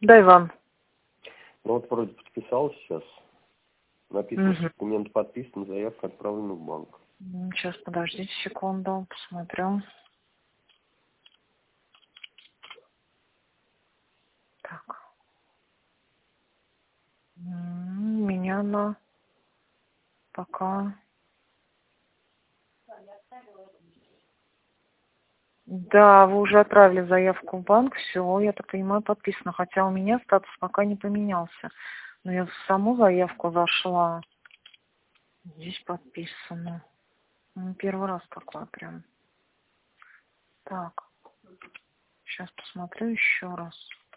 Да, Иван. Ну вот вроде подписал сейчас. Написано, что документ подписан, заявка отправлена в банк. Сейчас, подождите секунду, посмотрю. Так. Меня она пока... Да, вы уже отправили заявку в банк, все, я так понимаю, подписано. Хотя у меня статус пока не поменялся. Но я в саму заявку зашла. Здесь подписано. Первый раз такое прям. Так, сейчас посмотрю еще раз.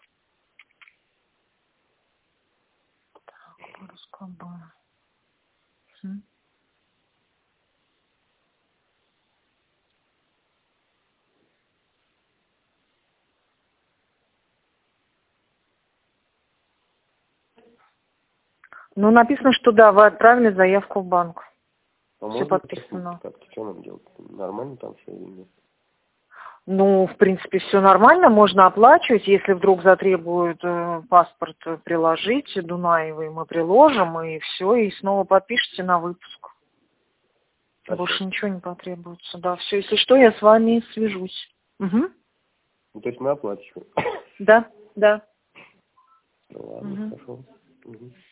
Так, раскладываю. Ну, написано, что да, вы отправили заявку в банк. А Все можно подписано. как-то, что нам делать? Нормально там все или нет? Ну, в принципе, все нормально, можно оплачивать. Если вдруг затребуют паспорт приложить, Дунаевой мы приложим, и все, и снова подпишите на выпуск. Больше ничего не потребуется. Да, все, если что, я с вами свяжусь. Угу. Ну, то есть мы оплачиваем? Да, да. Ну, ладно, хорошо. Угу.